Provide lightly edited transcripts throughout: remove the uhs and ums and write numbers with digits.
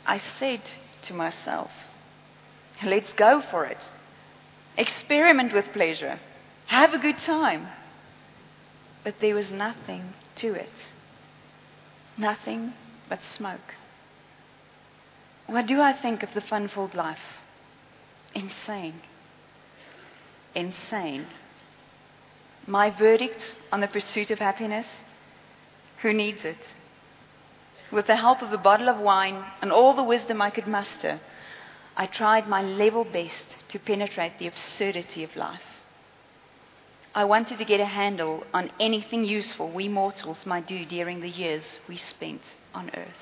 I said to myself, let's go for it. Experiment with pleasure. Have a good time. But there was nothing to it. Nothing but smoke. What do I think of the fun-filled life? Insane. Insane. My verdict on the pursuit of happiness? Who needs it? With the help of a bottle of wine and all the wisdom I could muster, I tried my level best to penetrate the absurdity of life. I wanted to get a handle on anything useful we mortals might do during the years we spent on earth.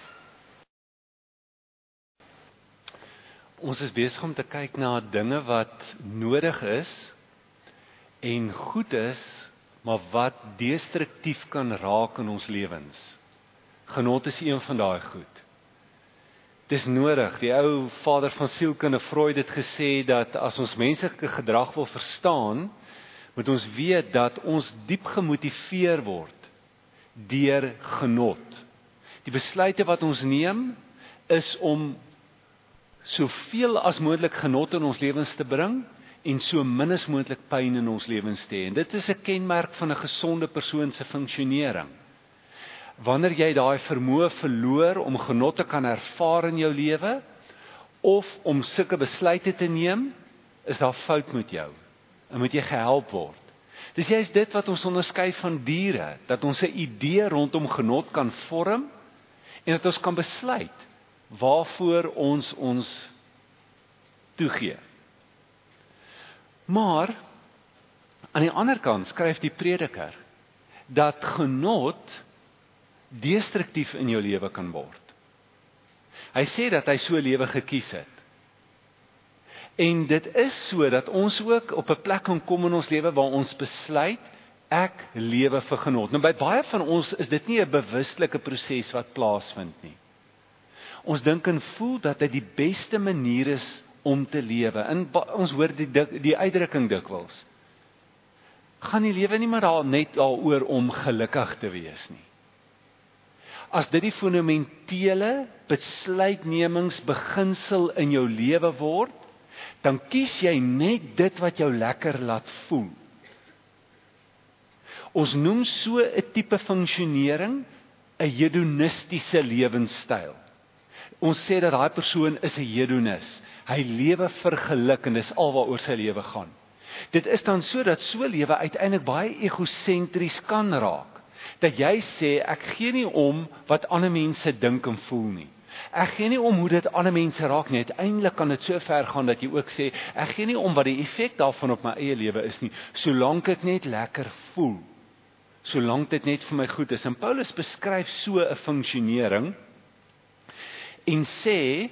Ons is besig om te kyk na dinge wat nodig is en goed is, maar wat destruktief kan raak in ons lewens. Genot is een van daai goed. Dis nodig. Die ou vader van sielkunde Freud het gesê dat as ons menslike gedrag wil verstaan, moet ons weet dat ons diep gemotiveer word deur genot. Die besluite wat ons neem is om soveel as moontlik genot in ons lewens te bring en so min as moontlik pyn in ons lewens te hê. En dit is 'n kenmerk van 'n gesonde persoon se funksionering. Wanneer jy daai vermoë verloor om genot te kan ervaar in jou lewe of om sulke besluite te neem, is daar fout met jou en moet jy gehelp word. Dis juist dit wat ons onderskei van diere, dat ons 'n idee rondom genot kan vorm en dat ons kan besluit waarvoor ons toegee. Maar aan die ander kant skryf die prediker dat genot destruktief in jou lewe kan word. Hy sê dat hy so 'n lewe gekies het. En dit is so dat ons ook op 'n plek kan kom in ons lewe waar ons besluit, ek lewe vir genot. Nou by baie van ons is dit nie 'n bewustelike proses wat plaasvind nie. Ons dink en voel dat dit die beste manier is om te lewe. En ons hoor die uitdrukking dikwels. Gaan die lewe nie maar net daaroor om gelukkig te wees nie. As dit die fundamentele besluitnemingsbeginsel in jou lewe word, dan kies jy net dit wat jou lekker laat voel. Ons noem so 'n tipe funksionering 'n hedonistiese lewenstyl. Ons sê dat daai persoon is 'n hedonis. Hy lewe vir geluk en dis alwaaroor sy lewe gaan. Dit is dan so dat so lewe uiteindelik baie egosentries kan raak. Dat jy sê, ek gee nie om wat ander mense dink en voel nie. Ek gee nie om hoe dit ander mense raak nie. Uiteindelik kan dit so ver gaan dat jy ook sê, ek gee nie om wat die effek daarvan op my eie lewe is nie, solank ek net lekker voel. Solank dit net vir my goed is. En Paulus beskryf so 'n funksionering en sê,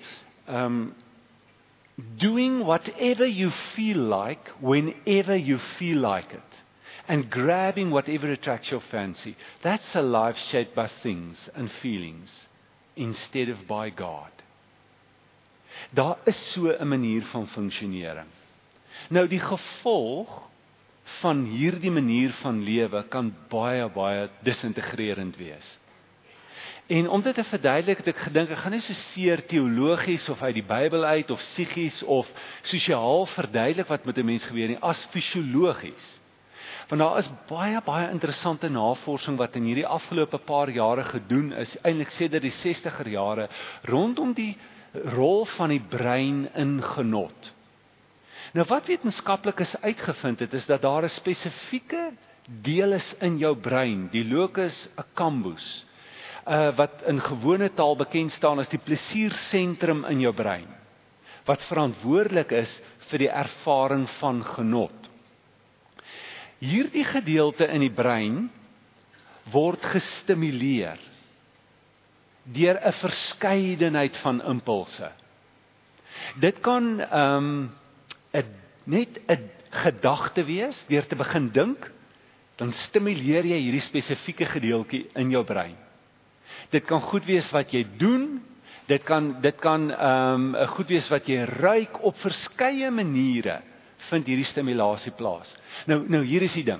doing whatever you feel like, whenever you feel like it. And grabbing whatever attracts your fancy. That's a life shaped by things and feelings instead of by God. Daar is so 'n manier van funksionering. Nou die gevolg van hierdie manier van lewe kan baie disintegrerend wees. En om dit te verduidelik het ek gedink, ek gaan nie so seer teologies of uit die Bybel uit of psigies of sosiaal verduidelik wat met 'n mens gebeur nie, as fisiologies. Want daar is baie interessante navorsing wat in hierdie afgelope paar jare gedoen is, eintlik sedert die 60er jare, rondom die rol van die brein in genot. Nou wat wetenskaplikes uitgevind het, is dat daar 'n spesifieke deel is in jou brein, die locus accumbens, wat in gewone taal bekend staan as die plesiersentrum in jou brein, wat verantwoordelik is vir die ervaring van genot. Hierdie gedeelte in die brein word gestimuleer deur 'n verskeidenheid van impulse. Dit kan net 'n gedagte wees, deur te begin dink, dan stimuleer jy hierdie spesifieke gedeeltjie in jou brein. Dit kan goed wees wat jy doen, dit kan goed wees wat jy ruik, op verskeie maniere vind hierdie stimulasie plaas. Nou hier is die ding.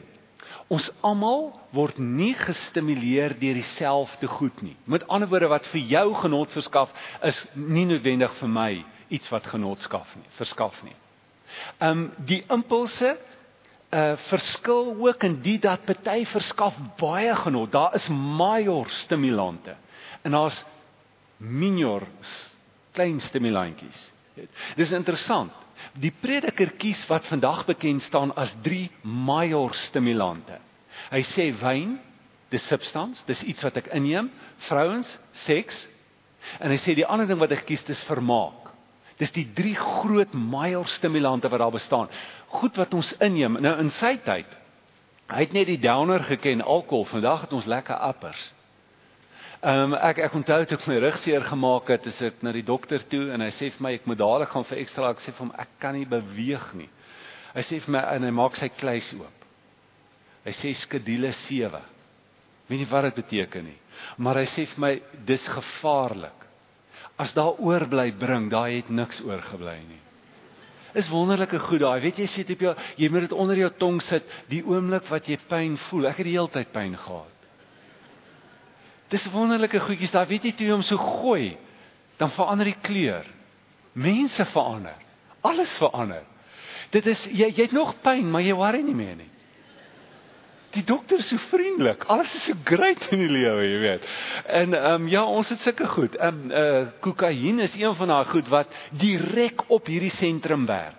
Ons almal word nie gestimuleer deur dieselfde goed nie. Met ander woorde, wat vir jou genot verskaf, is nie noodwendig vir my iets wat genot verskaf nie. Die impulse verskil ook in die dat party verskaf baie genot. Daar is major stimulante en daar's minor klein stimulantjies. Dis interessant. Die prediker kies wat vandag bekend staan as 3 major stimulante. Hy sê wyn, dis substans, dis iets wat ek inneem, vrouens, seks, en hy sê die ander ding wat ek kies, dis vermaak. Dis die 3 groot major stimulante wat daar bestaan. Goed wat ons inneem. Nou in sy tyd, hy het net die downer geken, alkohol, vandag het ons lekker appers. Ek onthou toe ek my rug seer gemaak het, is ek na die dokter toe en hy sê vir my, ek moet dadelik gaan vir ekstra, ek sê vir hom, ek kan nie beweeg nie. Hy sê vir my, en hy maak sy kluis oop. Hy sê skedule 7. Weet nie wat dit beteken nie. Maar hy sê vir my, dis gevaarlik. As daar oorbly bring, daar het niks oorgebly nie. Is wonderlike goed daai. Weet jy, sê op jou, jy moet dit onder jou tong sit, die oomblik wat jy pyn voel. Ek het die hele tyd pyn gehad. Dis wonderlike goedjies, daar weet jy toe jy hom so gooi, dan verander die kleur. Mense verander. Alles verander. Dit is, jy het nog pyn, maar jy worry nie meer nie. Die dokter is so vriendelik, alles is so great in die lewe, jy weet. En ja, ons het sulke goed. Kokain is een van daai goed wat direk op hierdie sentrum werk.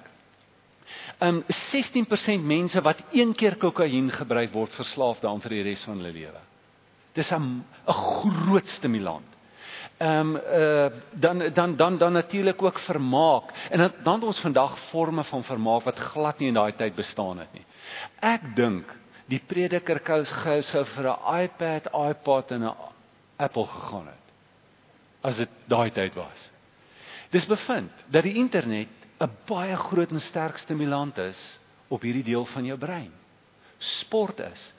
16% mense wat 1 keer kokain gebruik word verslaaf daaraan vir die res van hulle lewe. Dis 'n groot stimulant. Dan natuurlik ook vermaak. En dan het ons vandag forme van vermaak wat glad nie in daai tyd bestaan het nie. Ek dink die prediker gou sou vir 'n iPad, iPod en 'n Apple gegaan het, as dit daai tyd was. Dis bevind dat die internet 'n baie groot en sterk stimulant is op hierdie deel van jou brein. Sport is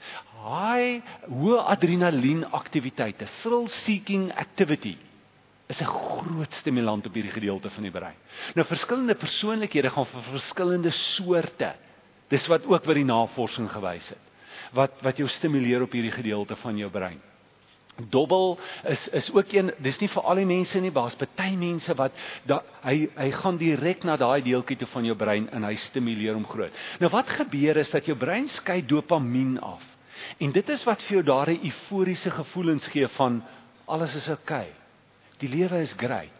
hoë adrenalien aktiwiteite, thrill-seeking activity, is 'n groot stimulant op hierdie gedeelte van die brein. Nou, verskillende persoonlikhede gaan vir verskillende soorte. Dis wat ook wat die navorsing gewys het. Wat jou stimuleer op hierdie gedeelte van jou brein. Dobbel is ook een, dis nie vir al die mense nie, maar is party mense wat, hy gaan direk na daai deeltjie toe van jou brein en hy stimuleer hom groot. Nou wat gebeur is dat jou brein skei dopamien af. En dit is wat vir jou daardie euforiese gevoelens gee van, alles is oukei. Die lewe is great.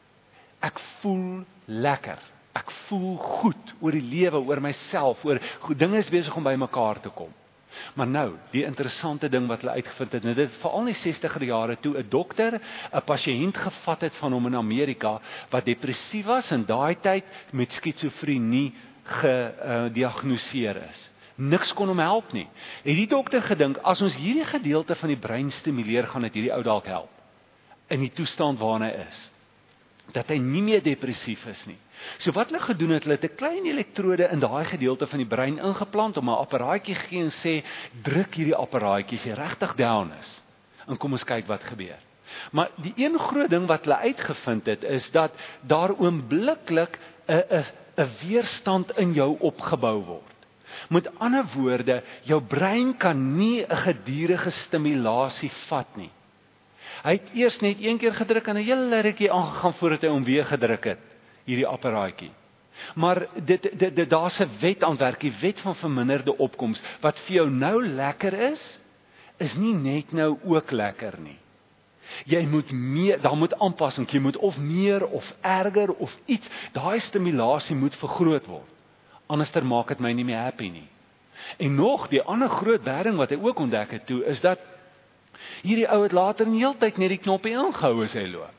Ek voel lekker. Ek voel goed oor die lewe, oor myself, oor dinge is besig om by mekaar te kom. Maar nou, die interessante ding wat hulle uitgevind het, nou dit veral in die 60er jare toe 'n dokter 'n pasiënt gevat het van hom in Amerika wat depressief was en daai tyd met skizofrenie gediagnoseer is. Niks kon hom help nie. Het die dokter gedink, as ons hierdie gedeelte van die brein stimuleer, gaan dit hierdie ou dalk help in die toestand waarin hy is. Dat hy nie meer depressief is nie. So wat hulle gedoen het, hulle het 'n klein elektrode in daai gedeelte van die brein ingeplant om 'n apparaatjie gee en sê, druk hierdie apparaatjie as jy regtig down is. En kom ons kyk wat gebeur. Maar die een groot ding wat hulle uitgevind het, is dat daar oombliklik 'n weerstand in jou opgebou word. Met ander woorde, jou brein kan nie 'n gedurende stimulasie vat nie. Hy het eers net 1 keer gedruk en 'n hele rukkie aangegaan voordat hy hom weer gedruk het, hierdie apparaatjie. Maar daar's 'n wet aan werk, die wet van verminderde opkoms. Wat vir jou nou lekker is nie net nou ook lekker nie. Jy moet meer, daar moet aanpassing, jy moet of meer of erger of iets, daai stimulasie moet vergroot word. Anderster maak dit my nie meer happy nie. En nog, die ander groot ding wat hy ook ontdek het toe, is dat hierdie ou het later in heeltyd net die knoppie ingehou as hy loop.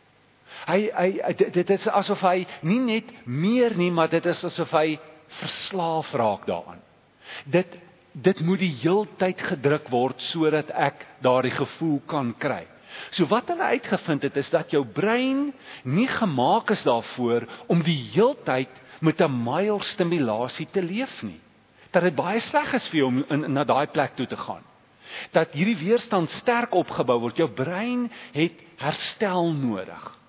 Dit is asof hy nie net meer nie, maar dit is asof hy verslaaf raak daaraan. Dit moet die heeltyd gedruk word, sodat ek daardie gevoel kan kry. So wat hulle uitgevind het, is dat jou brein nie gemaak is daarvoor om die heeltyd met 'n major stimulasie te leef nie. Dat dit baie sleg is vir jou om na daai plek toe te gaan. Dat hierdie weerstand sterk opgebou word, jou brein het herstel nodig.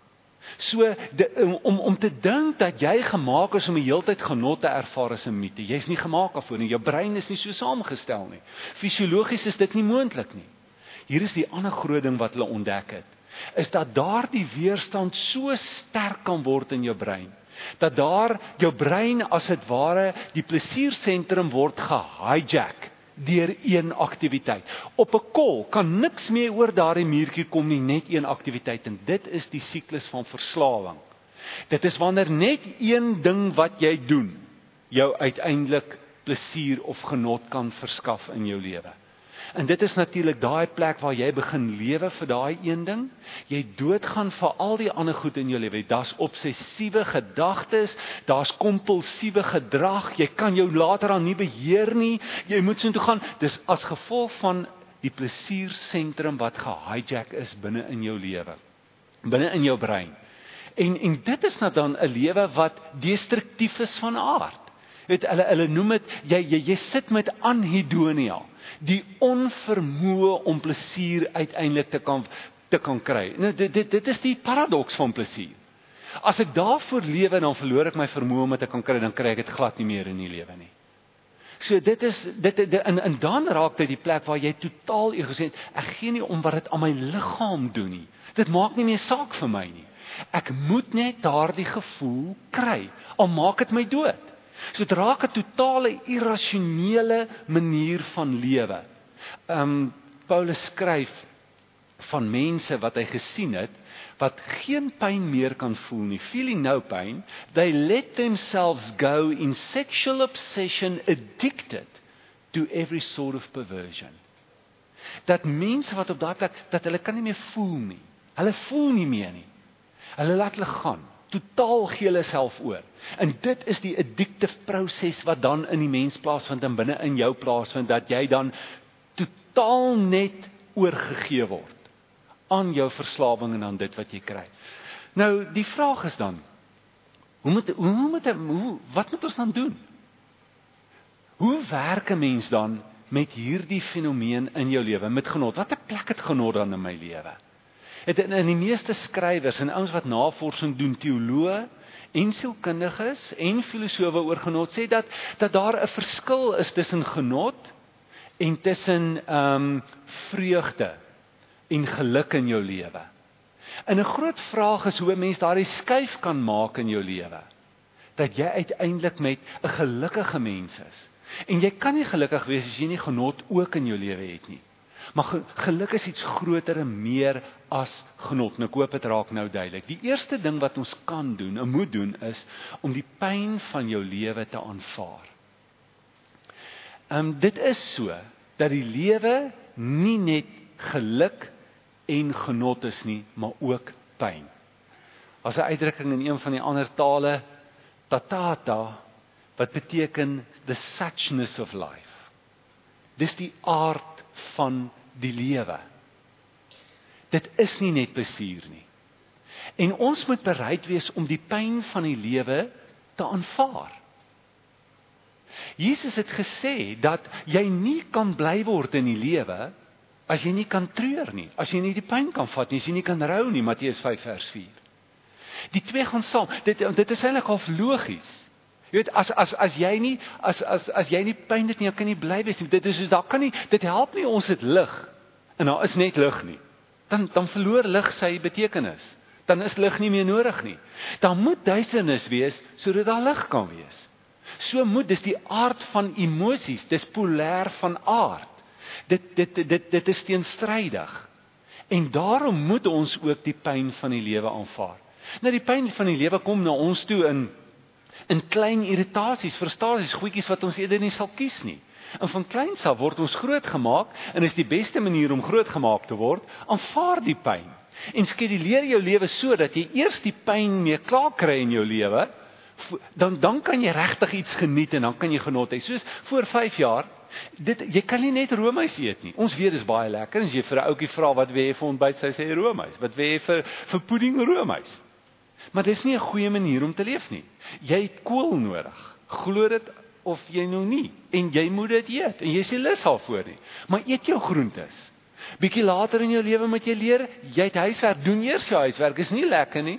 So, om te dink dat jy gemaak is om die hele tyd genot te ervaar is 'n mite. Jy is nie gemaak daarvoor nie. Jou brein is nie so saamgestel nie. Fisiologies is dit nie moontlik nie. Hier is die ander groot ding wat hulle ontdek het, is dat daardie weerstand so sterk kan word in jou brein, dat jou brein as dit ware, die plesiersentrum word gehijack deur een aktiwiteit. Op 'n kol kan niks meer oor daardie muurtjie kom nie, net een aktiwiteit, en dit is die siklus van verslawing. Dit is wanneer net een ding wat jy doen, jou uiteindelik plesier of genot kan verskaf in jou lewe. En dit is natuurlik daai plek waar jy begin lewe vir daai een ding, jy doodgaan vir al die ander goed in jou lewe. Daar's obsessiewe gedagtes, daar's kompulsiewe gedrag, jy kan jou later aan nie beheer nie, jy moet so toe gaan. Dis as gevolg van die plesiersentrum wat gehijack is binne in jou lewe, binne in jou brein. En dit is nou dan 'n lewe wat destruktief is van aard. Hulle noem dit, jy sit met anhedonia, die onvermoë om plesier uiteindelik te kan kry. Nou, dit is die paradoks van plesier. As ek daarvoor lewe, dan verloor ek my vermoë om dit te kan kry, dan kry ek dit glad nie meer in die lewe nie. So en dan raak dit die plek waar jy totaal egoïsties, ek gee nie om wat dit aan my liggaam doen nie. Dit maak nie meer saak vir my nie. Ek moet net daardie gevoel kry, al maak dit my dood. So dit raak 'n totale irrasionele manier van lewe. Paulus skryf van mense wat hy gesien het, wat geen pyn meer kan voel nie, feeling no pain, they let themselves go in sexual obsession, addicted to every sort of perversion. Dat mense wat op daai plek, dat hulle kan nie meer voel nie, hulle voel nie meer nie, hulle laat hulle gaan, totaal gee hulle self oor. En dit is die addictive proses wat dan in die mens plaasvind en binne in jou plaasvind, dat jy dan totaal net oorgegee word aan jou verslawing en aan dit wat jy kry. Nou, die vraag is dan, wat moet ons dan doen? Hoe werk 'n mens dan met hierdie fenomeen in jou lewe, met genot? Wat 'n plek het genot dan in my lewe? In die meeste skrywers en ouens wat navorsing doen, teoloë en sielkundiges en filosowe oor genot, sê dat daar 'n verskil is tussen genot en tussen vreugde en geluk in jou lewe. En 'n groot vraag is hoe 'n mens daardie skuif kan maak in jou lewe, dat jy uiteindelik met 'n gelukkige mens is. En jy kan nie gelukkig wees as jy nie genot ook in jou lewe het nie. Maar geluk is iets groter en meer as genot. En ek hoop dit raak nou duidelik. Die eerste ding wat ons kan doen en moet doen is om die pyn van jou lewe te aanvaar. Dit is so dat die lewe nie net geluk en genot is nie, maar ook pyn. As 'n uitdrukking in een van die ander tale, tatata, wat beteken the suchness of life. Dis die aard van die lewe. Dit is nie net plesier nie. En ons moet bereid wees om die pyn van die lewe te aanvaar. Jesus het gesê dat jy nie kan bly word in die lewe as jy nie kan treur nie, as jy nie die pyn kan vat nie, as jy nie kan rou nie, Matteus 5 vers 4. Die twee gaan saam. Dit is eintlik half logies. Jy weet, as jy nie pyn het nie, kan jy nie bly wees nie. Dit is soos daar kan nie, dit help nie ons het lig en daar is net lig nie. Dan verloor lig sy betekenis. Dan is lig nie meer nodig nie. Dan moet duisternis wees sodat daar lig kan wees. So dis die aard van emosies, dis polêr van aard. Dit is teenstrydig. En daarom moet ons ook die pyn van die lewe aanvaar. Nou die pyn van die lewe kom na ons toe in klein irritasies, frustrasies, goedjies wat ons eerder nie sal kies nie. En van kleins af word ons grootgemaak en is die beste manier om grootgemaak te word, aanvaar die pyn. En skeduleer jou lewe so dat jy eers die pyn mee klaar kry in jou lewe, dan kan jy regtig iets geniet en dan kan jy genot hê. Soos voor 5 jaar, jy kan nie net roomys eet nie. Ons weet dis baie lekker, as jy vir 'n ouetjie vra wat wil jy vir ontbyt, sy sê roomys. Wat wil jy vir pudding, roomys? Maar dis nie 'n goeie manier om te leef nie. Jy het kool nodig. Glo dit of jy nou nie. En jy moet dit eet. En jy is nie lus daarvoor nie. Maar eet jou groentes. Bietjie later in jou lewe moet jy leer, jy het huiswerk, doen eers jou huiswerk. Is nie lekker nie.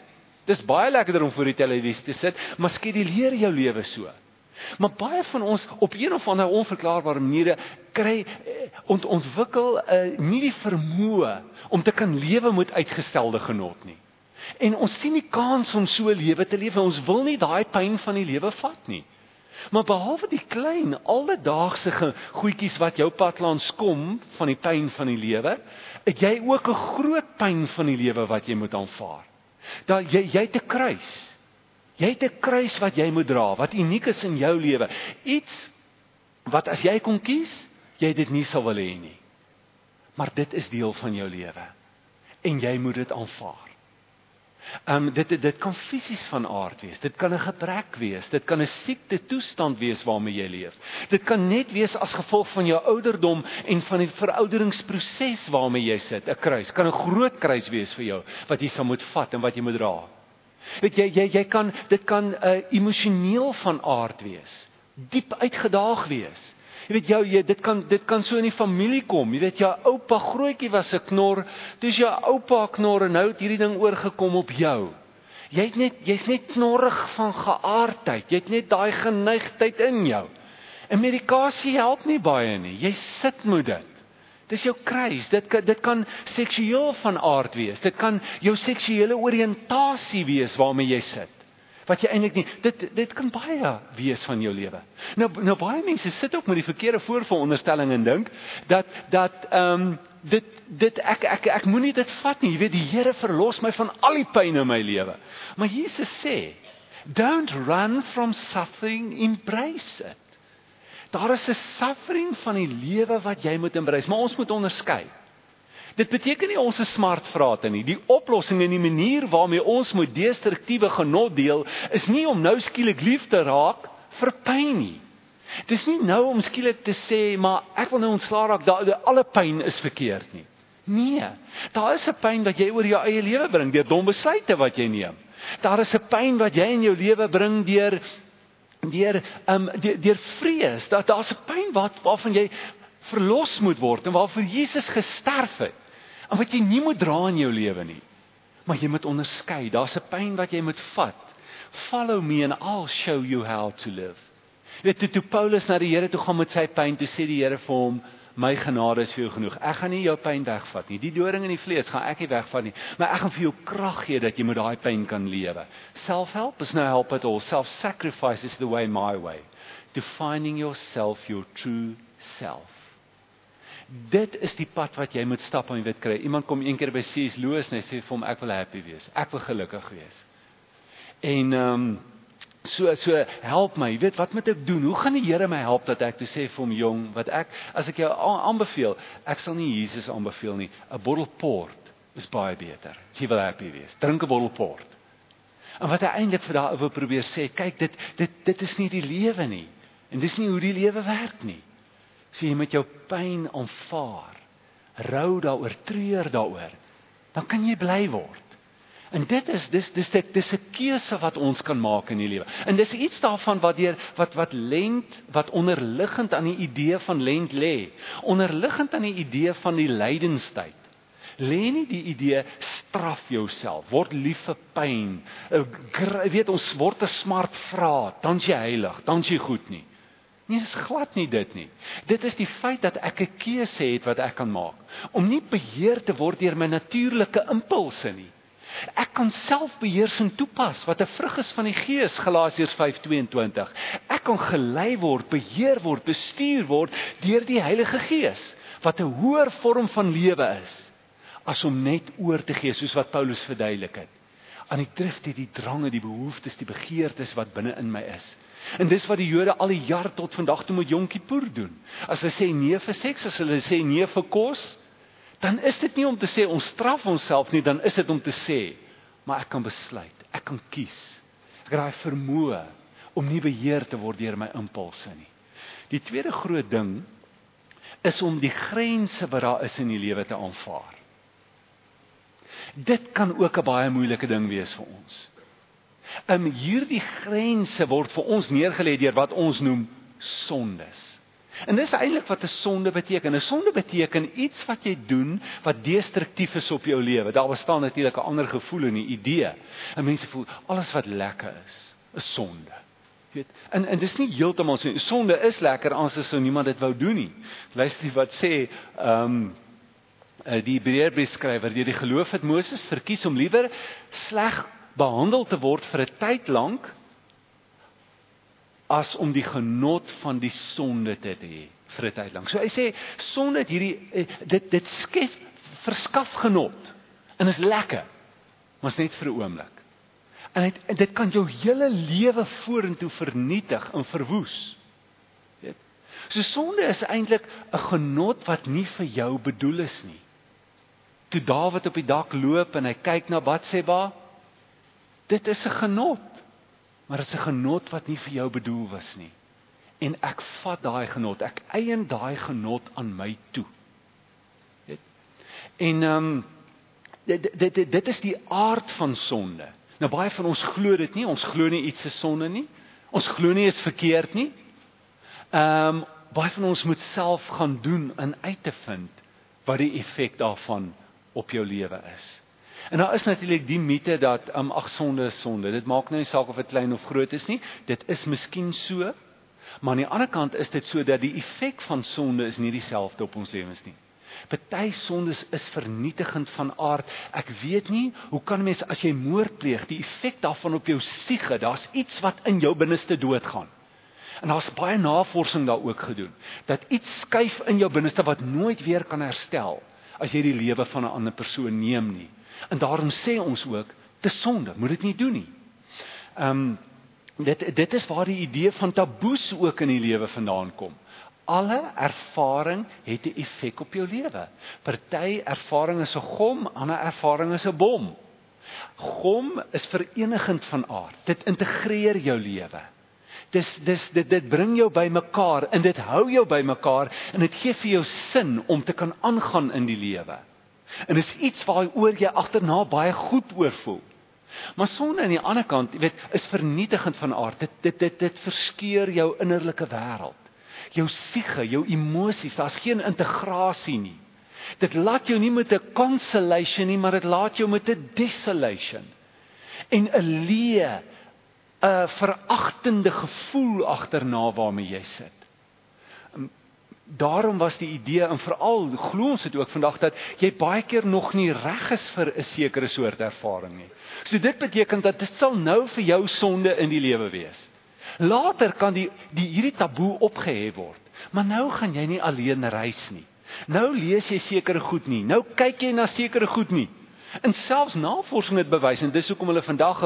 Dis baie lekkerder om voor die televisie te sit, maar skeduleer jou lewe so. Maar baie van ons op een of ander onverklaarbare maniere ontwikkel nie die vermoë om te kan lewe met uitgestelde genot nie. En ons sien nie kans om so 'n lewe te leef, ons wil nie daai pyn van die lewe vat nie. Maar behalwe die klein, alledaagse goedjies wat jou pad langs kom, van die pyn van die lewe, het jy ook 'n groot pyn van die lewe wat jy moet aanvaar. Jy het 'n kruis. Jy het 'n kruis wat jy moet dra, wat uniek is in jou lewe. Iets wat as jy kon kies, jy dit nie sal wil hê nie. Maar dit is deel van jou lewe. En jy moet dit aanvaar. Dit kan fisies van aard wees, dit kan 'n gebrek wees, dit kan 'n siekte toestand wees waarmee jy leef. Dit kan net wees as gevolg van jou ouderdom en van die verouderingsproses waarmee jy sit. 'n Kruis, kan 'n groot kruis wees vir jou, wat jy sal moet vat en wat jy moet dra. Weet jy, dit kan emosioneel van aard wees, diep uitgedaag wees. Jy weet, dit kan so in die familie kom. Jy weet, jou oupa grootjie was 'n knor, dis jou oupa knor en nou het hierdie ding oorgekom op jou. Jy's net knorrig van geaardheid. Jy het net daai geneigtheid in jou. En medikasie help nie baie nie. Jy sit met dit. Dis jou kruis. Dit kan seksueel van aard wees. Dit kan jou seksuele oriëntasie wees waarmee jy sit. Wat jy eintlik nie, dit kan baie wees van jou lewe. Nou baie mense sit ook met die verkeerde vooronderstelling en dink dat ek moenie dit vat nie. Jy weet, die Here verlos my van al die pyn in my lewe. Maar Jesus sê, don't run from suffering, embrace it. Daar is 'n suffering van die lewe wat jy moet embrace, maar ons moet onderskei. Dit beteken nie ons is smartvrate nie. Die oplossing en die manier waarmee ons moet destruktiewe genot deel, is nie om nou skielik lief te raak vir pyn nie. Dis nie nou om skielik te sê, maar ek wil nou ontslaa raak, alle pyn is verkeerd nie. Nee, daar is 'n pyn wat jy oor jou eie lewe bring, deur dom besluite wat jy neem. Daar is 'n pyn wat jy in jou lewe bring deur vrees. Daar's 'n pyn waarvan jy verlos moet word en waarvoor Jesus gesterf het. En wat jy nie moet dra in jou lewe nie. Maar jy moet onderskei. Daar's 'n pyn wat jy moet vat. Follow me and I'll show you how to live. Weet, toe Paulus na die Here toe gaan met sy pyn, toe sê die Here vir hom, my genade is vir jou genoeg. Ek gaan nie jou pyn wegvat nie. Die doring in die vlees gaan ek nie wegvat nie. Maar ek gaan vir jou krag gee dat jy met daai pyn kan lewe. Self-help is no help at all. Self-sacrifice is the way, my way. To finding yourself, your true self. Dit is die pad wat jy moet stap om jy weet kry. Iemand kom een keer by C.S. Lewis en hy sê vir hom, ek wil happy wees. Ek wil gelukkig wees. En so help my. Jy weet, wat moet ek doen? Hoe gaan die Here my help dat ek toe sê vir hom, jong, as ek jou aanbeveel, ek sal nie Jesus aanbeveel nie. 'n Bottle port is baie beter. As jy wil happy wees, drink 'n bottle port. En wat hy eintlik vir daai ou probeer sê, kyk, dit is nie die lewe nie. En dis nie hoe die lewe werk nie. So jy met jou pyn aanvaar, rou daaroor, treur daaroor, dan kan jy bly word. En dis 'n keuse wat ons kan maak in die lewe. En dis iets daarvan wat onderliggend aan die idee van lent lê. Onderliggend aan die idee van die lydenstyd. Lê nie die idee straf jouself, word lief vir pyn. Weet ons word 'n smart vra, dan's jy heilig, dan's jy goed nie. Nee, dis glad nie dit nie. Dit is die feit dat ek 'n keuse het wat ek kan maak. Om nie beheer te word deur my natuurlike impulse nie. Ek kan selfbeheersing toepas, wat 'n vrug is van die Gees, Galasiërs 5:22. Ek kan gelei word, beheer word, bestuur word deur die Heilige Gees, wat 'n hoër vorm van lewe is, as om net oor te gee, soos wat Paulus verduidelik het. Aan die drifte, die drange, die behoeftes, die begeertes wat binne in my is. En dis wat die Jode al die jaar tot vandag toe met Yom Kippur doen. As hulle sê nee vir seks, as hulle sê nee vir kos, dan is dit nie om te sê ons straf onsself nie, dan is dit om te sê, maar ek kan besluit, ek kan kies. Ek het daai vermoë om nie beheer te word deur my impulse nie. Die tweede groot ding is om die grense wat daar is in die lewe te aanvaar. Dit kan ook 'n baie moeilike ding wees vir ons. Hierdie grense word vir ons neergelê deur wat ons noem sondes. En dis eintlik wat 'n sonde beteken. 'n Sonde beteken iets wat jy doen wat destruktief is op jou lewe. Daar bestaan natuurlik 'n ander gevoel en 'n idee. En mense voel alles wat lekker is sonde. Jy weet, en dis nie heeltemal so. Sonde is lekker anders sou niemand dit wou doen nie. Luister wat sê die Hebreërbriefskrywer, deur die geloof het Moses verkies om liewer sleg behandel te word vir 'n tyd lank as om die genot van die sonde te hê vir 'n tyd lank. So hy sê sonde het dit verskaf genot en is lekker, maar is net vir 'n oomblik. En dit kan jou hele lewe vorentoe vernietig en verwoes. Weet? So sonde is eintlik 'n genot wat nie vir jou bedoel is nie. Toe Dawid op die dak loop en hy kyk na Batseba, dit is 'n genot. Maar dit is 'n genot wat nie vir jou bedoel was nie. En ek vat daai genot, ek eien daai genot aan my toe. Weet? En dit is die aard van sonde. Nou baie van ons glo dit nie, ons glo nie iets is sonde nie. Ons glo nie is verkeerd nie. Baie van ons moet self gaan doen en uit te vind wat die effek daarvan op jou lewe is. En daar is natuurlik die mite dat sonde is sonde. Dit maak nou nie saak of dit klein of groot is nie. Dit is miskien so, maar aan die ander kant is dit so dat die effek van sonde is nie dieselfde op ons lewens nie. Party sondes is vernietigend van aard. Ek weet nie, hoe kan mense as jy moord pleeg, die effek daarvan op jou siege, daar's iets wat in jou binneste doodgaan. En daar's baie navorsing daar ook gedoen, dat iets skuif in jou binneste wat nooit weer kan herstel, as jy die lewe van 'n ander persoon neem nie. En daarom sê ons ook, dis sonde, moet dit nie doen nie. Dit is waar die idee van taboes ook in die lewe vandaan kom. Alle ervaring het 'n effek op jou lewe. Party ervaring is 'n gom, ander ervaring is 'n bom. Gom is verenigend van aard. Dit integreer jou lewe. Dit bring jou by mekaar en dit hou jou by mekaar en dit gee vir jou sin om te kan aangaan in die lewe. En is iets waaroor jy agterna baie goed oor voel. Maar sonde aan die ander kant, jy weet, is vernietigend van aard. Dit verskeur jou innerlike wêreld. Jou siege, jou emosies, daar's geen integrasie nie. Dit laat jou nie met 'n consolation nie, maar dit laat jou met 'n desolation. En 'n leë, 'n veragtende gevoel agterna waarmee jy sit. Daarom was die idee, en veral glo ons dit ook vandag, dat jy baie keer nog nie reg is vir 'n sekere soort ervaring nie. So dit beteken dat dit sal nou vir jou sonde in die lewe wees. Later kan hierdie taboe opgehef word, maar nou gaan jy nie alleen reis nie. Nou lees jy sekere goed nie, nou kyk jy na sekere goed nie. En selfs navorsing het bewys, en dis hoekom hulle vandag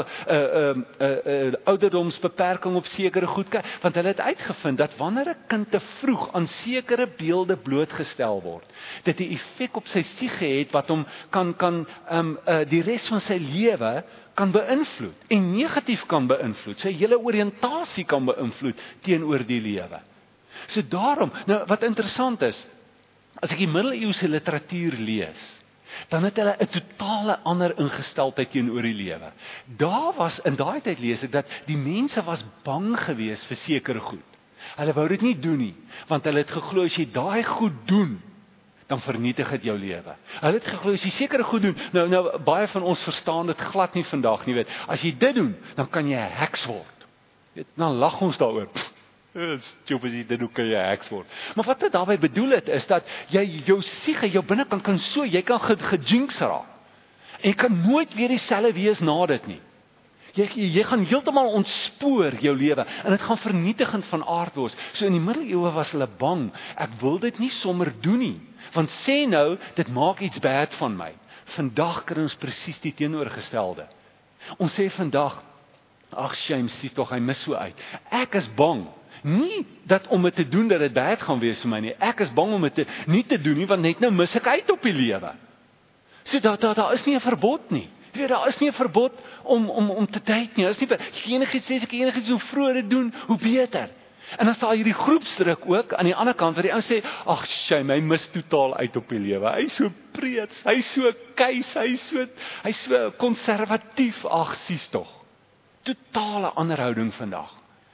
'n ouderdomsbeperking op sekere goed kyk, want hulle het uitgevind dat wanneer 'n kind te vroeg aan sekere beelde blootgestel word, dit 'n effek op sy siege het wat hom kan die res van sy lewe kan beïnvloed en negatief kan beïnvloed, sy hele oriëntasie kan beïnvloed teenoor die lewe. So daarom, nou wat interessant is, as ek die middeleeuse literatuur lees, dan het hulle 'n totale ander ingesteldheid teenoor die lewe. Daar was, in daai tyd lees ek, dat die mense was bang geweest vir sekere goed. Hulle wou dit nie doen nie, want hulle het geglo, as jy daai goed doen, dan vernietig dit jou lewe. Hulle het geglo, as jy sekere goed doen, nou baie van ons verstaan dit glad nie vandag nie, weet, as jy dit doen, dan kan jy 'n heks word. Weet, dan lag ons daaroor. Stupid, dit kan jy heks word. Maar wat dit daarby bedoel het, is dat jy jou siege, jou binnekant kan so, jy kan gejinx raak. En jy kan nooit weer dieselfde wees na dit nie. Jy gaan heeltemal ontspoor jou lewe, en dit gaan vernietigend van aard word. So in die middeleeue was hulle bang, ek wil dit nie sommer doen nie, want sê nou, dit maak iets bad van my. Vandag kry ons presies die teenoorgestelde. Ons sê vandag, ag shame, sies tog, hy mis so uit. Ek is bang. Nie dat om dit te doen dat dit bad gaan wees vir my nie. Ek is bang om dit nie te doen nie, want net nou mis ek uit op die lewe. So daar is nie 'n verbod nie. Jy weet, daar is nie 'n verbod om te date nie. As jy enigiets hoe vroeër dit doen, hoe beter. En dan staan hierdie groepsdruk ook aan die ander kant waar die ou sê, ag shame, hy mis totaal uit op die lewe. Hy is so preets, hy is so keis, hy is so konservatief. Ag sies tog. Totale ander houding vandag.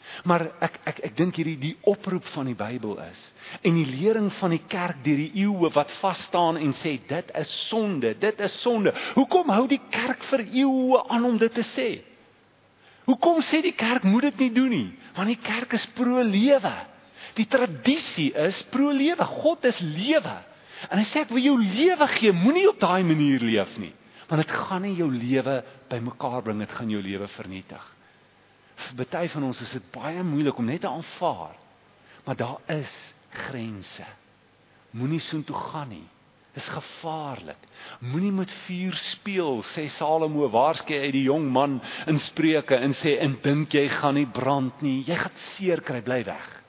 Maar ek dink die oproep van die Bybel is, en die lering van die kerk deur die eeue wat vas staan en sê, dit is sonde. Hoekom hou die kerk vir eeue aan om dit te sê? Hoekom sê die kerk moet dit nie doen nie? Want die kerk is pro-lewe. Die tradisie is pro-lewe. God is lewe. En hy sê, ek wil jou lewe gee, moenie op daai manier leef nie. Want dit gaan nie jou lewe bymekaar bring, dit gaan jou lewe vernietig. Vir baie van ons is dit baie moeilik om net te aanvaar. Maar daar is grense. Moenie soontoe gaan nie. Dis gevaarlik. Moenie met vuur speel, sê Salomo, waarsku hy die jong man in Spreuke en sê, en dink jy gaan nie brand nie, jy gaan seer kry, bly weg.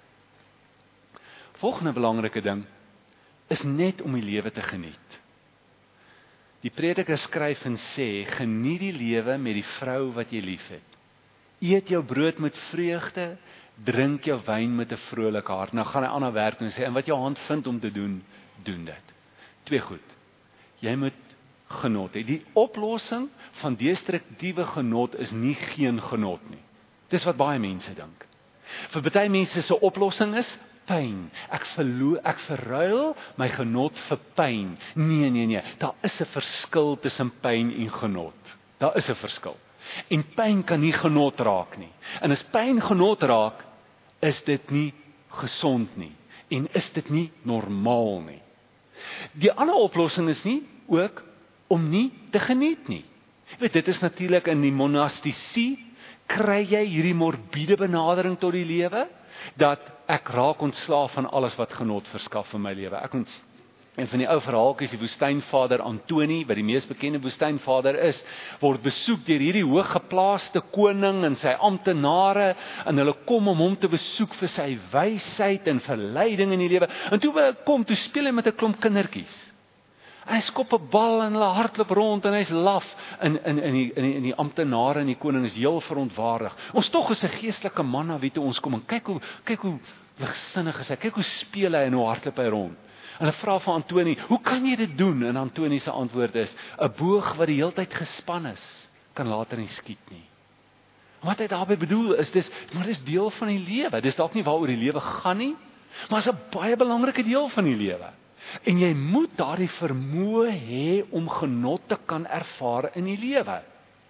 Volgende belangrike ding is net om die lewe te geniet. Die prediker skryf en sê, geniet die lewe met die vrou wat jy liefhet. Eet jou brood met vreugde, drink jou wyn met 'n vrolike hart. Nou gaan hy aan na werk en sê, en wat jou hand vind om te doen, doen dit. 2 goed. Jy moet genot hê. Die oplossing van destruktiewe genot is nie geen genot nie. Dis wat baie mense dink. Vir baie mense se oplossing is pyn. Ek verruil my genot vir pyn. Nee. Daar is 'n verskil tussen pyn en genot. Daar is 'n verskil. En pyn kan nie genot raak nie. En as pyn genot raak, is dit nie gesond nie. En is dit nie normaal nie. Die ander oplossing is nie ook om nie te geniet nie. Dit is natuurlik in die monastisie, kry jy hierdie morbiede benadering tot die lewe, dat ek raak ontslaaf van alles wat genot verskaf in my lewe. En van die ou verhaaltjies, die woestynvader Antoni, wat die mees bekende woestynvader is, word besoek deur hierdie hooggeplaaste koning en sy amptenare, en hulle kom om hom te besoek vir sy wysheid en verleiding in die lewe. En toe speel hy met 'n klomp kindertjies. En hy skop 'n bal en hulle hardloop rond en hy's laf. In die amptenare en die koning is heel verontwaardig. Ons tog is 'n geestelike man na wie toe ons kom en kyk hoe ligsinnig is hy. Kyk hoe speel hy en hoe hardloop hy rond. En hulle vra van Antoni, hoe kan jy dit doen? En Antoni se antwoord is, 'n boog wat die heeltyd gespan is, kan later nie skiet nie. Wat hy daarmee bedoel is, maar dis deel van die lewe. Dis dalk nie waaroor die lewe gaan nie, maar is 'n baie belangrike deel van die lewe. En jy moet daardie vermoë hê om genot te kan ervaar in die lewe.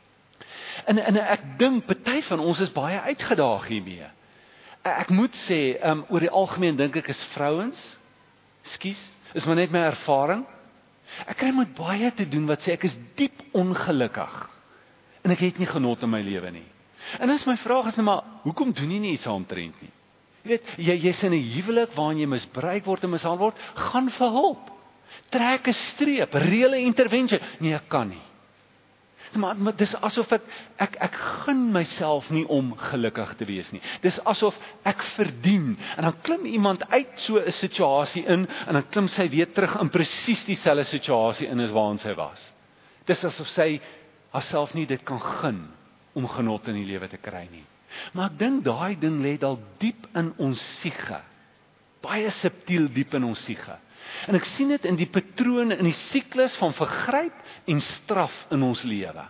En ek dink, party van ons is baie uitgedaag hiermee. Ek moet sê, oor die algemeen dink ek is vrouens, is maar net my ervaring. Ek kry met baie te doen wat sê ek is diep ongelukkig. En ek het nie genot in my lewe nie. En as my vraag is nou maar, hoekom doen jy nie iets aantrent nie? Jy weet, jy's in 'n huwelik waarin jy misbruik word en mishandel word, gaan vir hulp. Trek 'n streep, reële intervensie. Nee, ek kan nie. Maar dis asof ek gun myself nie om gelukkig te wees nie. Dis asof ek verdien. En dan klim iemand uit so 'n situasie in, en dan klim sy weer terug in presies dieselfde situasie in as waarin sy was. Dis asof sy haarself nie dit kan gun om genot in die lewe te kry nie. Maar ek dink daai ding lê dalk diep in ons siege. Baie subtiel diep in ons siege. En ek sien dit in die patrone, in die siklus van vergryp en straf in ons lewe.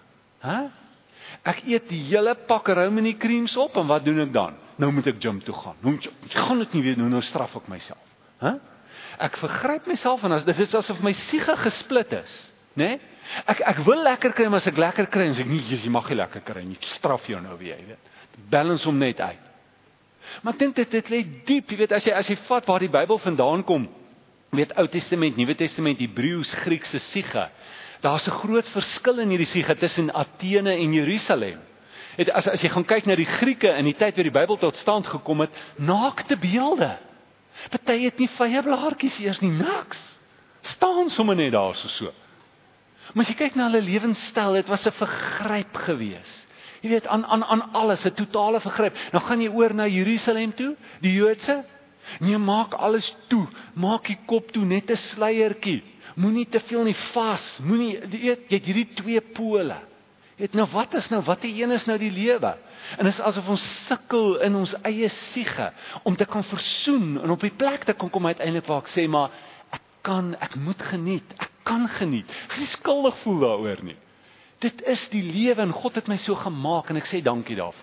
Ek eet die hele pak Romany creams op, en wat doen ek dan? Nou moet ek gym toe gaan. Ek gaan dit nie weer doen, nou straf ek myself. Ek vergryp myself, en dit is asof my siege gesplit is. Nee? Ek wil lekker kry, maar as ek lekker kry, en sê ek nie, jy mag nie lekker kry nie, straf jou nou weer, jy weet. Balance hom net uit. Maar ek dink dit lê diep, jy weet, as jy vat waar die Bybel vandaan kom, weet Ou Testament, Nuwe Testament, Hebreëus, Griekse siege. Daar's 'n groot verskil in hierdie siege tussen Athene en Jerusalem. As jy gaan kyk na die Grieke in die tyd waar die Bybel tot stand gekom het, naakte beelde. Party het nie vye blaartjies eers nie, niks. Staan sommer net daar so. Maar as jy kyk na hulle lewenstyl, dit was 'n vergryp gewees. Jy weet, aan alles, 'n totale vergryp. Nou gaan jy oor na Jerusalem toe, die Joodse. Nee, maak alles toe. Maak die kop toe, net 'n sluiertjie. Moenie te veel nie vas. Jy het hierdie twee pole. Jy weet, nou watter een is nou die lewe? En dit is asof ons sukkel in ons eie siege om te kan versoen en op die plek te kan kom uiteindelik waar ek sê, maar ek moet geniet. Ek kan geniet. Ek is nie skuldig voel daaroor nie. Dit is die lewe en God het my so gemaak en ek sê dankie daarvoor.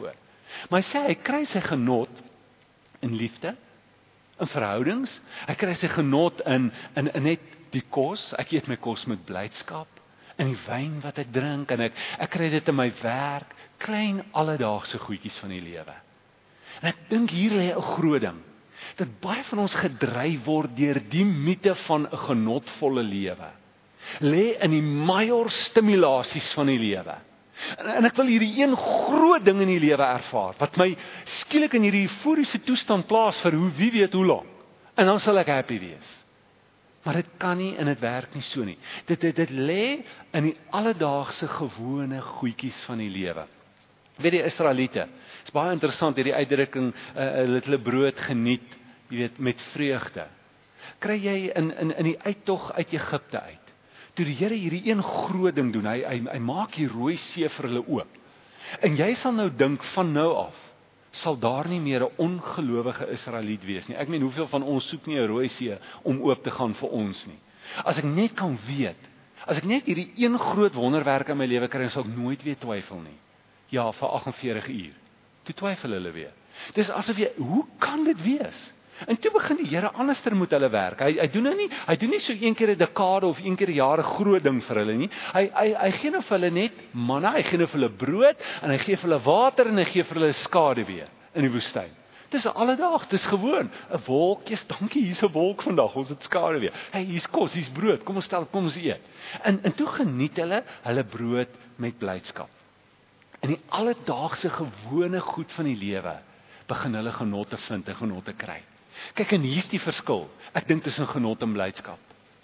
Maar hy sê, hy kry sy genot in liefde, in verhoudings, hy kry sy genot in net die kos, ek eet my kos met blydskap, in die wyn wat ek drink, en ek kry dit in my werk, klein alledaagse goedjies van die lewe. En ek dink hier lê 'n groot ding, dat baie van ons gedryf word deur die mite van 'n genotvolle lewe, lê in die major stimulasies van die lewe. En ek wil hierdie een groot ding in die lewe ervaar, wat my skielik in hierdie euforiese toestand plaas vir wie weet hoe lank, en dan sal ek happy wees. Maar dit kan nie en dit werk nie so nie. Dit lê in die alledaagse gewone goedjies van die lewe. Weet die Israeliete, is baie interessant hierdie uitdrukking, hulle brood geniet, jy weet, met vreugde. Kry jy in die uittog uit Egipte uit. Toe die Here hierdie een groot ding doen, hy maak die Rooi See vir hulle oop. En jy sal nou dink van nou af, sal daar nie meer 'n ongelowige Israeliet wees nie. Ek meen, hoeveel van ons soek nie 'n Rooi See om oop te gaan vir ons nie. As ek net kan weet, as ek net hierdie een groot wonderwerk in my lewe kry, sal ek nooit weer twyfel nie. Ja, vir 48 uur. Toe twyfel hulle weer. Dis asof jy, hoe kan dit wees? En toe begin die Here anderster met hulle werk. Hy doen nie so een keer 'n dekade of een keer 'n jaar 'n groot ding vir hulle nie. Hy gee nou vir hulle net manna, hy gee nou vir hulle brood, en hy gee vir hulle water, en hy gee vir hulle skaduwee in die woestyn. Dis alledaags, dis gewoon. 'n Wolkie, dankie, hier's 'n wolk vandag, ons het skaduwee. Hey, hier's kos, hier's brood, kom ons eet. En toe geniet hulle brood met blydskap. In die alledaagse gewone goed van die lewe begin hulle genot te vind en genot te kry. Kyk, en hier's die verskil. Ek dink tussen genot en blydskap.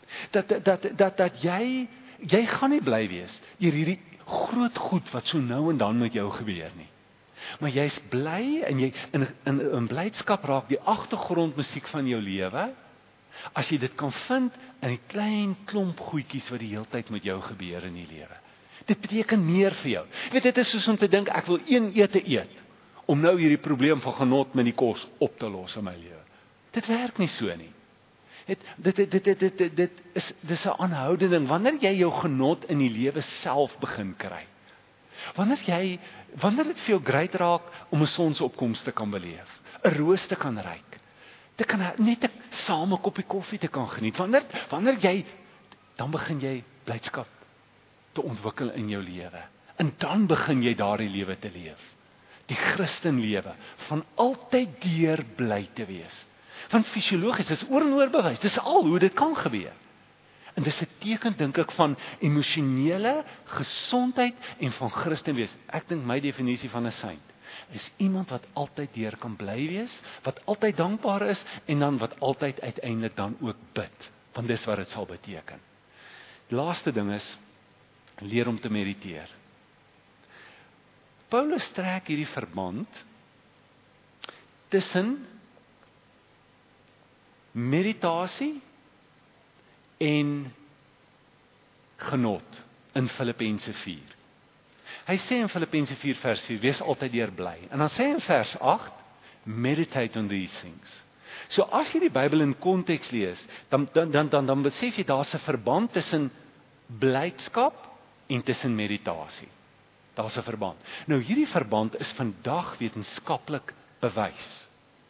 Dat jy gaan nie bly wees deur hierdie groot goed wat so nou en dan met jou gebeur nie. Maar jy's bly en jy in blydskap raak die agtergrondmusiek van jou lewe, as jy dit kan vind in die klein klomp goedjies wat die hele tyd met jou gebeur in die lewe. Dit beteken meer vir jou. Weet, dit is soos om te dink, ek wil een ete eet, om nou hierdie probleem van genot met die kos op te los in my lewe. Dit werk nie so nie. Dis 'n aanhoudende ding. Wanneer jy jou genot in die lewe self begin kry, wanneer dit vir jou great raak om 'n sonsopkoms te kan beleef, 'n roos te kan ruik, te kan net 'n same koppie koffie te kan geniet, wanneer jy, dan begin jy blydskap te ontwikkel in jou lewe. En dan begin jy daardie lewe te leef. Die Christenlewe, van altyd deur bly te wees. Want fisiologies, dis oor en oor bewys, dis al hoe dit kan gebeur. En dis 'n teken, dink ek, van emosionele gesondheid en van Christen wees. Ek dink my definisie van 'n saint is iemand wat altyd deur kan bly wees, wat altyd dankbaar is, en dan wat altyd uiteindelik dan ook bid. Want dis wat dit sal beteken. Die laaste ding is, leer om te mediteer. Paulus trek hierdie verband tussen meditasie en genot in Filippense 4. Hy sê in Filippense 4 vers 4, wees altyd deur bly. En dan sê hy in vers 8, meditate on these things. So as jy die Bybel in konteks lees, dan besef jy daar's 'n verband tussen blydskap en tussen meditasie. Daar's 'n verband. Nou hierdie verband is vandag wetenskaplik bewys.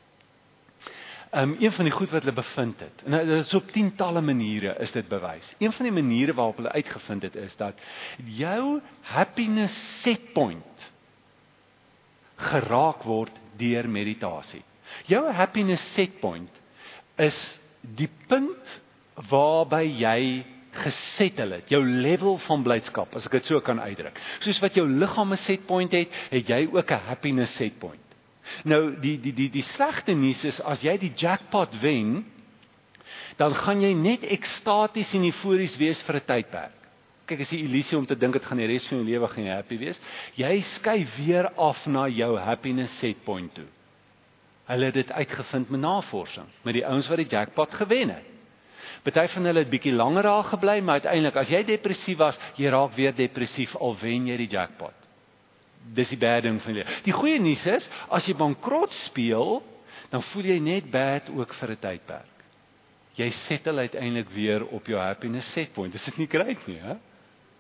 Een van die goed wat hulle bevind het, en dit is op tientalle maniere is dit bewys. Een van die maniere waarop hulle uitgevind het is dat jou happiness setpoint geraak word deur meditasie. Jou happiness setpoint is die punt waarby jy gesettel het, jou level van blydskap, as ek dit so kan uitdruk. Soos wat jou liggaam 'n setpoint het, het jy ook 'n happiness setpoint. Nou, die slegte nuus is, as jy die jackpot wen, dan gaan jy net ekstaties en eufories wees vir 'n tydperk. Kyk, is die illusie om te dink dit gaan die res van jou lewe gaan jy happy wees. Jy skuif weer af na jou happiness setpoint toe. Hulle het dit uitgevind met navorsing, met die ouens wat die jackpot gewen het. Party van hulle het bietjie langer daar gebly, maar uiteindelik, as jy depressief was, jy raak weer depressief al wen jy die jackpot. Dis die bad ding van die lewe. Die goeie nuus is, as jy bankrot speel, dan voel jy net bad ook vir 'n tydperk. Jy settle uiteindelik weer op jou happiness setpoint. Dis dit nie great nie, hè?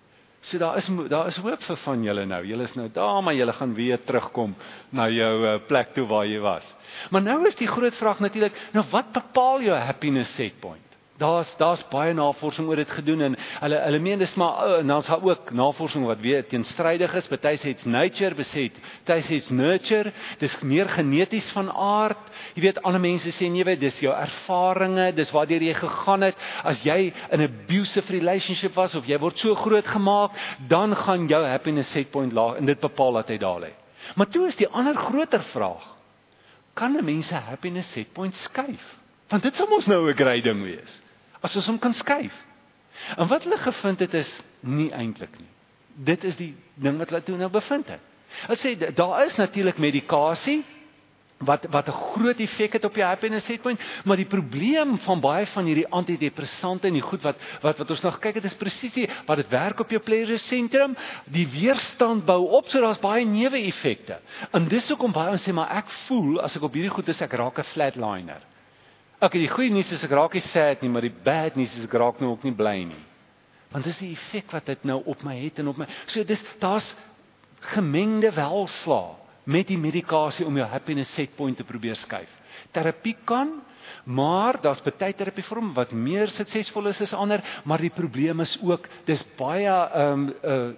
So daar is hoop vir van julle nou. Julle is nou daar, maar julle gaan weer terugkom na jou plek toe waar jy was. Maar nou is die groot vraag natuurlik, nou wat bepaal jou happiness set point? Daar's baie navorsing oor dit gedoen en hulle meen dis maar en dan's daar ook navorsing wat weer teenstrydig is. Party sê it's nature, party sê it's nurture. Dis meer geneties van aard. Jy weet, ander mense sê nee, dis jou ervarings, dis waardeur jy gegaan het. As jy in 'n abusive relationship was of jy word so groot gemaak, dan gaan jou happiness set point laag en dit bepaal dat hy daar lê. Maar toe is die ander groter vraag: kan 'n mens 'n happiness set point skuif? Want dit sal mos nou 'n great ding wees, as ons hom kan skuif. En wat hulle gevind het is nie eintlik nie. Dit is die ding wat hulle toe nou bevind het. Hulle sê, daar is natuurlik medikasie, wat 'n groot effek het op jou happiness set point, maar die probleem van baie van hierdie antidepressante en die goed wat ons nog gekyk het, is presies wat dit werk op jou pleasure sentrum, die weerstand bou op, so daar's baie neeweffekte. En dis hoekom baie ons sê, maar ek voel, as ek op hierdie goed is, ek raak 'n flatliner. Okay, die goeie nuus is ek raak nie sad nie, maar die bad nuus is ek raak nou ook nie bly nie. Want dis die effek wat dit nou op my het en op my. So daar's gemengde welslae met die medikasie om jou happiness set point te probeer skuif. Terapie kan, maar daar's baie terapievorme wat meer suksesvol is as ander, maar die probleem is ook, dis baie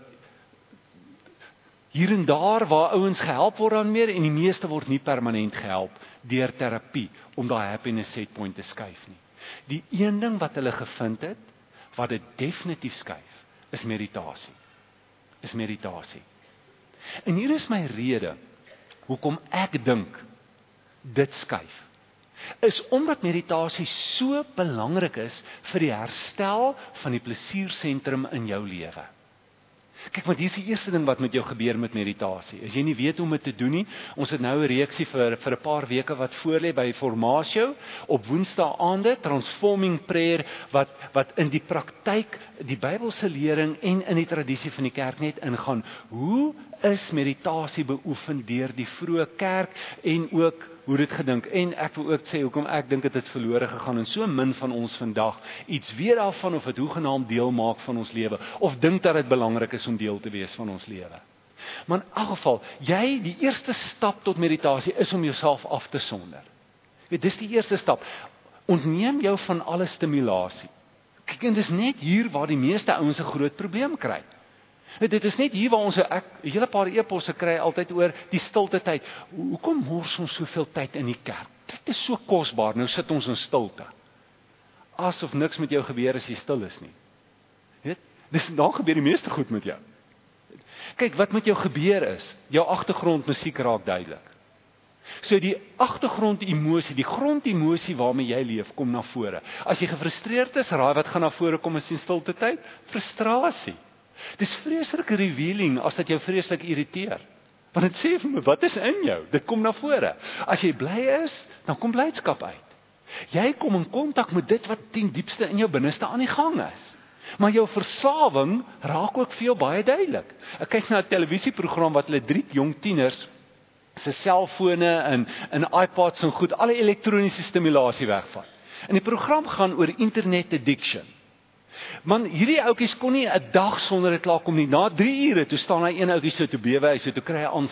hier en daar waar ouens gehelp word aan meer en die meeste word nie permanent gehelp deur terapie om daai happiness set point te skuif nie. Die een ding wat hulle gevind het wat dit definitief skuif is meditasie. En hier is my rede hoekom ek dink dit skuif. Is omdat meditasie so belangrik is vir die herstel van die plesiersentrum in jou lewe. Kyk, want hier is die eerste ding wat met jou gebeur met meditasie. As jy nie weet hoe om dit te doen nie, ons het nou 'n reeksie vir 'n paar weke wat voorlê by Formatio op Woensdae aande, Transforming Prayer, wat in die praktyk, die Bybelse lering en in die tradisie van die kerk net ingaan. Hoe is meditasie beoefen deur die vroeë kerk en ook hoe dit gedink. En ek wil ook sê hoekom ek dink dit het verlore gegaan en so min van ons vandag iets weet daarvan of dit hoegenaamd deel maak van ons lewe of dink dat dit belangrik is om deel te wees van ons lewe. Maar in elk geval, die eerste stap tot meditasie is om jouself af te sonder. Dis die eerste stap. Ontneem jou van alle stimulasie. Kyk, en dis net hier waar die meeste ouens 'n groot probleem kry. Dit is net hier waar ons 'n hele paar eposse kry altyd oor die stilte tyd. Hoekom mors ons soveel tyd in die kerk? Dit is so kosbaar, nou sit ons in stilte. Asof niks met jou gebeur as jy stil is nie. Weet? Dan gebeur die meeste goed met jou. Kyk, wat met jou gebeur is, jou agtergrondmusiek raak duidelik. So die agtergrondemosie, die grondemosie waarmee jy leef, kom na vore. As jy gefrustreerd is, raai wat gaan na vore kom as jy in stilte tyd? Frustrasie. Dis vreeslik revealing as dit jou vreeslik irriteer. Want dit sê vir my, wat is in jou? Dit kom na vore. As jy bly is, dan kom blydskap uit. Jy kom in kontak met dit wat ten diepste in jou binneste aan die gang is. Maar jou verslawing raak ook vir jou baie duidelik. Ek kyk na 'n televisieprogram wat hulle 3 jong tieners se selfone en iPads en goed, alle elektroniese stimulasie wegvat. En die program gaan oor internet addiction. Man, hierdie ouetjies kon nie 'n dag sonder dit klaar kom nie. Na 3 ure, toe staan hy een ouetjie so te bewe, hy so toe kry hy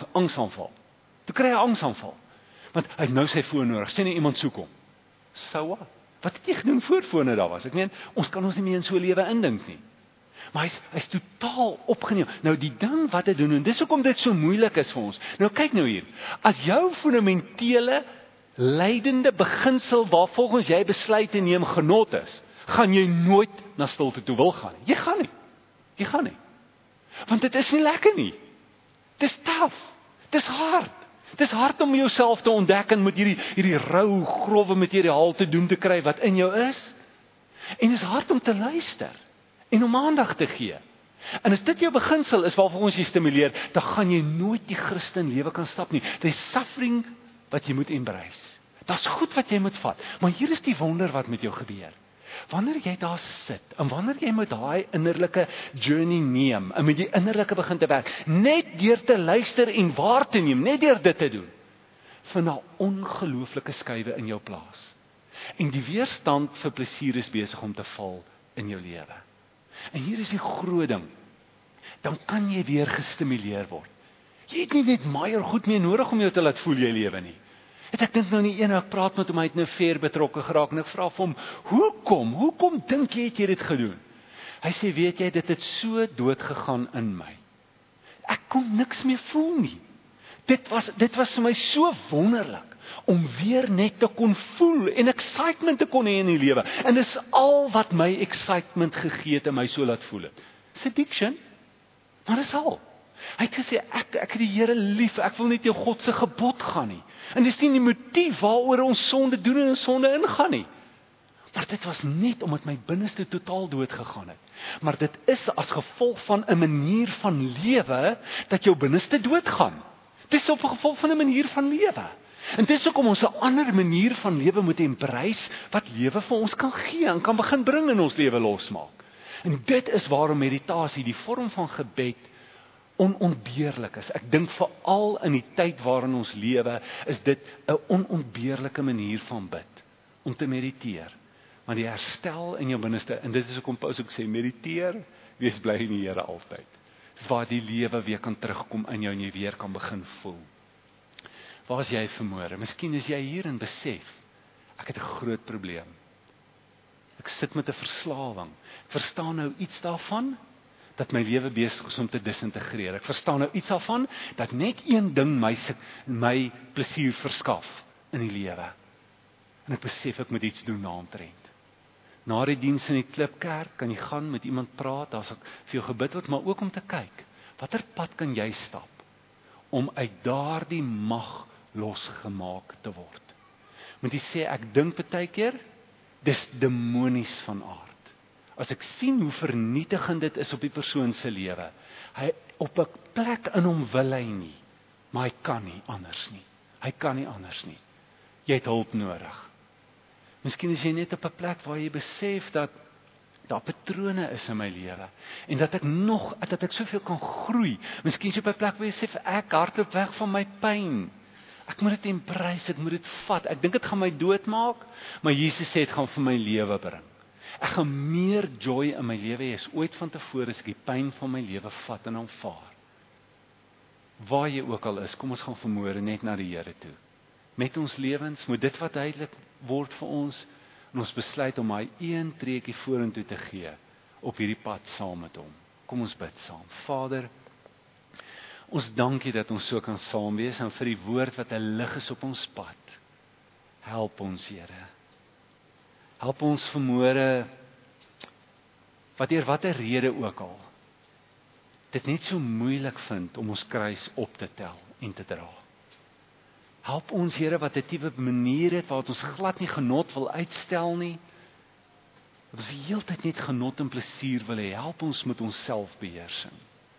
angsaanval. Want hy het nou sy foon nodig, sien nie iemand soek hom. So wat? Wat het jy gedoen voor fone daar was? Ek meen, ons kan ons nie meer in so 'n lewe indink nie. Maar hy's totaal opgeneem. Nou die ding wat hy doen, en dis hoekom dit so moeilik is vir ons. Nou kyk nou hier. As jou fundamentele leidende beginsel waar volgens jy besluit te neem genot is, gaan jy nooit na stilte toe wil gaan. Jy gaan nie. Want dit is nie lekker nie. Dis taaf. Dis hard. Dis hard om jouself te ontdek en met hierdie rou, grove materiaal te doen te kry wat in jou is. En dis hard om te luister en om aandag te gee. En as dit jou beginsel is waarvoor ons jy stimuleer, dan gaan jy nooit die Christen lewe kan stap nie. Dis suffering wat jy moet embrace. Dit's goed wat jy moet vat. Maar hier is die wonder wat met jou gebeur. Wanneer jy daar sit, en wanneer jy met daai innerlike journey neem, en met die innerlike begin te werk, net deur te luister en waar te neem, net deur dit te doen, vind daar ongelooflike skuwe in jou plaas. En die weerstand vir plesier is besig om te val in jou lewe. En hier is die groot ding. dan kan jy weer gestimuleer word. Jy het nie net maier goed mee nodig om jou te laat voel jy lewe nie. Ek dink nou nie een, ek praat met hom, hy het nou ver betrokke geraak, en ek vra vir hom, hoekom dink jy het jy dit gedoen? Hy sê, weet jy, dit het so dood gegaan in my. Ek kon niks meer voel nie. Dit was vir my so wonderlik, om weer net te kon voel, en excitement te kon hê in die lewe, en dis al wat my excitement gegee het, en my so laat voel het. Dis addiction, maar dis al. Hy het gesê, ek het die Here lief, ek wil net jou God se gebod gaan nie. En dis nie die motief waaroor ons sonde doen en in sonde ingaan nie. Maar dit was net omdat my binneste totaal dood gegaan het. Maar dit is as gevolg van 'n manier van lewe, dat jou binneste doodgaan. Dit is op gevolg van 'n manier van lewe. En dit is ook om ons 'n ander manier van lewe moet embrace, wat lewe vir ons kan gee, en kan begin bring in ons lewe losmaak. En dit is waarom meditasie, die vorm van gebed, onontbeerlik is. Ek dink veral in die tyd waarin ons lewe, is dit 'n onontbeerlike manier van bid, om te mediteer. Want die herstel in jou binneste, en dit is ook om Paulus ook sê, mediteer, wees bly in die Here altyd. Dis waar die lewe weer kan terugkom in jou, en jy weer kan begin voel. Waar is jy vanmôre? Miskien is jy hier en besef, ek het 'n groot probleem. Ek sit met 'n verslawing. Ek verstaan nou iets daarvan, dat my lewe besig is om te disintegreer. Ek verstaan nou iets daarvan, dat net een ding my plesier verskaf in die lewe. En ek besef ek moet iets doen daaromtrent. Na die diens in die Klipkerk kan jy gaan met iemand praat, daar sal vir jou gebid word, maar ook om te kyk, watter pad kan jy stap om uit daardie mag losgemaak te word. Moet jy sê, ek dink baie keer, dis demonies van aard. As ek sien hoe vernietigend dit is op die persoon se lewe, hy op 'n plek in hom wil hy nie, maar hy kan nie anders nie. Hy kan nie anders nie. Jy het hulp nodig. Miskien is jy net op 'n plek waar jy besef dat daar patrone is in my lewe, en dat ek soveel kan groei. Miskien is jy op 'n plek waar jy sê, ek hardloop weg van my pyn. Ek moet dit embrace, ek moet dit vat. Ek dink dit gaan my doodmaak, maar Jesus sê dit gaan vir my lewe bring. Ek gaan meer joy in my lewe hê as ooit van tevore as ek die pyn van my lewe vat en aanvaar. Waar jy ook al is, kom ons gaan vanmôre net na die Here toe. Met ons lewens moet dit wat duidelik word vir ons, en ons besluit om hy een treukie vorentoe te gee op hierdie pad saam met hom. Kom ons bid saam. Vader, ons dankie dat ons so kan saam wees, en vir die woord wat 'n lig is op ons pad. Help ons, Here. Help ons vanmôre, watter rede ook al, dit net so moeilik vind om ons kruis op te tel en te dra. Help ons, Here, wat 'n tipe manier het, waar ons glad nie genot wil uitstel nie, dat ons die hele tyd net genot en plesier wil hê. Help ons met ons selfbeheersing.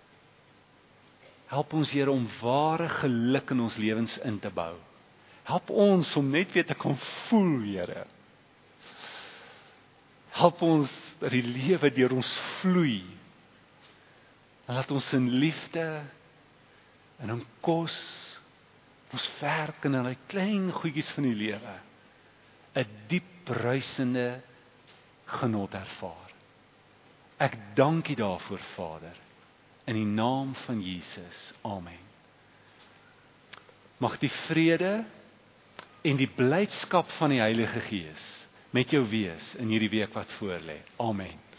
Help ons, Here, om ware geluk in ons lewens in te bou. Help ons om net weer te kan voel, Here. Help ons dat die lewe deur ons vloei. En laat ons in liefde en in kos, ons werk en in die klein goedjies van die lewe 'n diep bruisende genot ervaar. Ek dank U daarvoor, Vader, in die naam van Jesus. Amen. Mag die vrede en die blydskap van die Heilige Gees met jou wees in hierdie week wat voorlê. Amen.